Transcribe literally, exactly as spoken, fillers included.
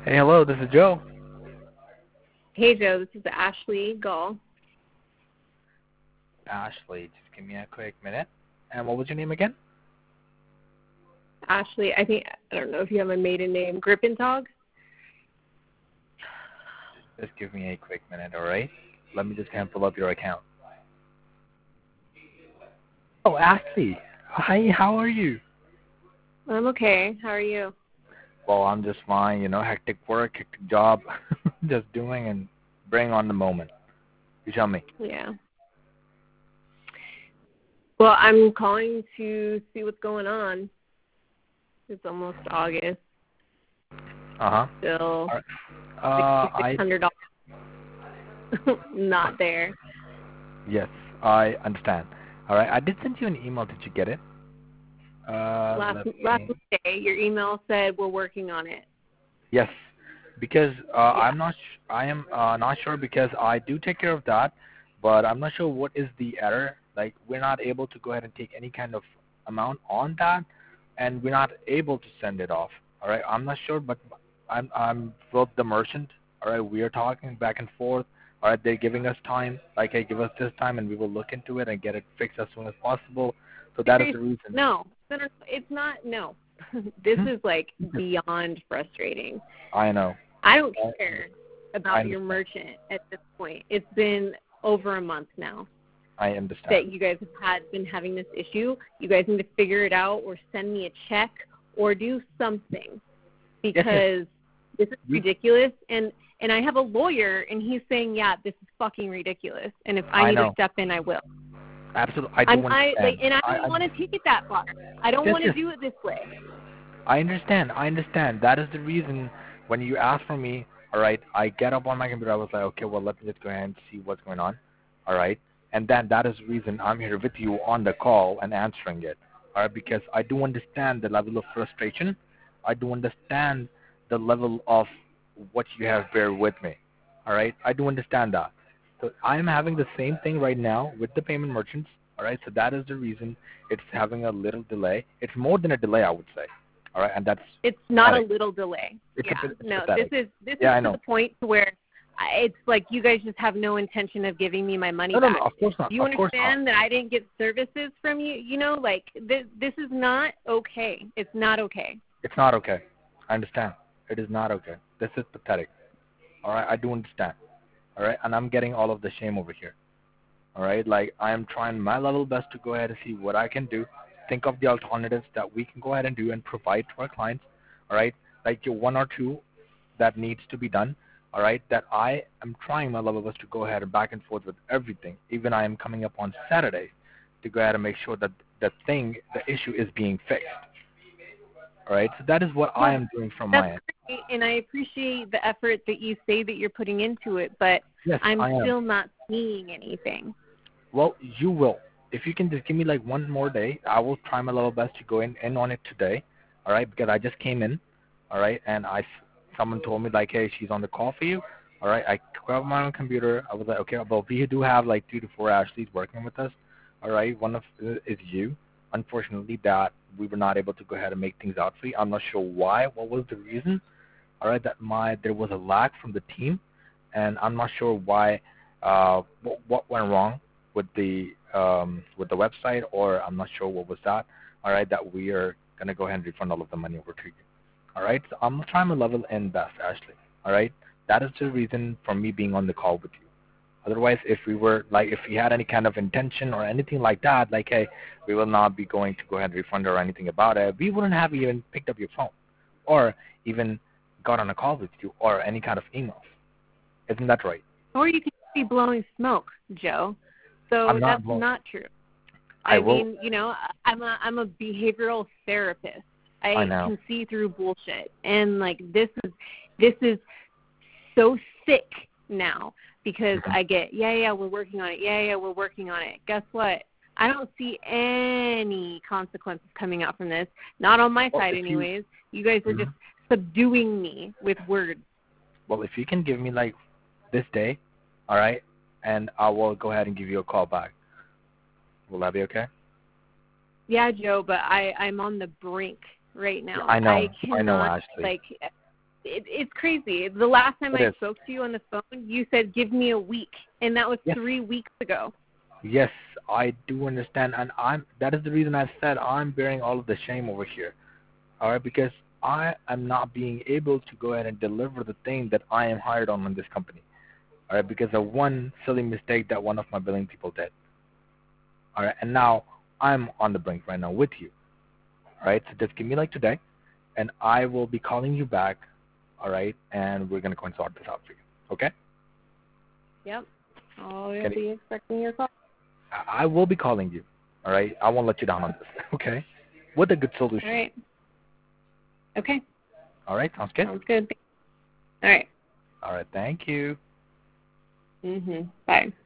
Hey, hello, this is Joe. Hey, Joe, this is Ashley Gall. Ashley, just give me a quick minute. And what was your name again? Ashley, I think, I don't know if you have a maiden name, Grippentog? Just give me a quick minute, all right? Let me just kind of pull up your account. Oh, Ashley. Hi, how are you? I'm okay. How are you? Well, I'm just fine, you know, hectic work, hectic job, just doing and bring on the moment. You tell me. Yeah. Well, I'm calling to see what's going on. It's almost August. Uh-huh. Still Right. Uh, six hundred dollars I... not there. Yes, I understand. All right, I did send you an email. Did you get it? Uh, Last let last me... day, your email said we're working on it. Yes, because uh, Yeah. I'm not. Sh- I am uh, not sure because I do take care of that, but I'm not sure what is the error. Like we're not able to go ahead and take any kind of amount on that, and we're not able to send it off. All right, I'm not sure, but I'm I'm with the merchant. All right, we are talking back and forth. All right, they're giving us time. Like, hey, give us this time, and we will look into it and get it fixed as soon as possible. So that is the reason. No, it's not. No, this Hmm? is like beyond frustrating. I know. I don't care about I your merchant at this point. It's been over a month now I understand. that you guys have had been having this issue. You guys need to figure it out or send me a check or do something because yes, yes. this is ridiculous. And and I have a lawyer, and he's saying, yeah, this is fucking ridiculous. And if I, I need know. to step in, I will. Absolutely, I do I'm, understand. I, like, and I don't I, want to take it that far. I don't yes, want to yes. do it this way. I understand. I understand. That is the reason when you asked for me, all right, I get up on my computer. I was like, okay, well, let me just go ahead and see what's going on, all right? And then that is the reason I'm here with you on the call and answering it, all right? Because I do understand the level of frustration. I do understand the level of what you have bear with me, all right? I do understand that. So I'm having the same thing right now with the payment merchants, all right? So that is the reason it's having a little delay. It's more than a delay, I would say. All right, and that's it's not pathetic. a little delay. It's yeah, a, it's no, pathetic. this is this yeah, is I to know. the point where I, it's like you guys just have no intention of giving me my money No, no, back. no, of course not. Do you of course understand not. that I didn't get services from you? You know, like this this is not okay. It's not okay. It's not okay. I understand. It is not okay. This is pathetic. All right, I do understand. All right, and I'm getting all of the shame over here. All right, like I am trying my level best to go ahead and see what I can do. Think of the alternatives that we can go ahead and do and provide to our clients. All right, like your one or two that needs to be done. All right, that I am trying my level best to go ahead and back and forth with everything. Even I am coming up on Saturday to go ahead and make sure that the thing, the issue is being fixed. All right, so that is what Well, I am doing from that's my end. great, and I appreciate the effort that you say that you're putting into it, but Yes, I'm I am. still not seeing anything. Well, you will. If you can just give me like one more day, I will try my level best to go in, in on it today. All right, because I just came in. All right, and I someone told me like, hey, she's on the call for you. All right, I grabbed my own computer. I was like, okay, but we do have like three to four Ashleys working with us. All right, one of uh, is you. Unfortunately, that we were not able to go ahead and make things out for you. I'm not sure why. What was the reason? All right, that my there was a lack from the team, and I'm not sure why. Uh, what, what went wrong with the um, with the website, or I'm not sure what was that. All right, that we are gonna go ahead and refund all of the money over to you. All right, so I'm trying to level in best, Ashley. All right, that is the reason for me being on the call with you. Otherwise, if we were like, if we had any kind of intention or anything like that, like, hey, we will not be going to go ahead and refund or anything about it, we wouldn't have even picked up your phone, or even got on a call with you, or any kind of emails. Isn't that right? Or you could be blowing smoke, Joe. So I'm not that's blowing. not true. I I will. mean, you know, I'm a I'm a behavioral therapist. I, I know. can see through bullshit, and like this is this is so sick now because Mhm. I get yeah yeah we're working on it yeah yeah we're working on it. Guess what? I don't see any consequences coming out from this. Not on my Well, side, if you- anyways. You guys are Mhm. just subduing me with words. Well, if you can give me like this day, all right, and I will go ahead and give you a call back. Will that be okay? Yeah, Joe, but I I'm on the brink right now. I know. I I know, cannot Ashley. like it, it's crazy. The last time It I is. spoke to you on the phone, you said give me a week, and that was Yes. three weeks ago. Yes, I do understand, and I'm. That is the reason I said I'm bearing all of the shame over here. All right, because I am not being able to go ahead and deliver the thing that I am hired on in this company. All right, because of one silly mistake that one of my billing people did. All right, and now I'm on the brink right now with you. All right, so just give me like today, and I will be calling you back. All right, and we're gonna go and sort this out for you. Okay? Yep. I'll Can be expecting your call. I I will be calling you. All right, I won't let you down on this. Okay? With a good solution. All right. Okay. All right, sounds good. Sounds good. All right. All right, thank you. Mhm. Bye.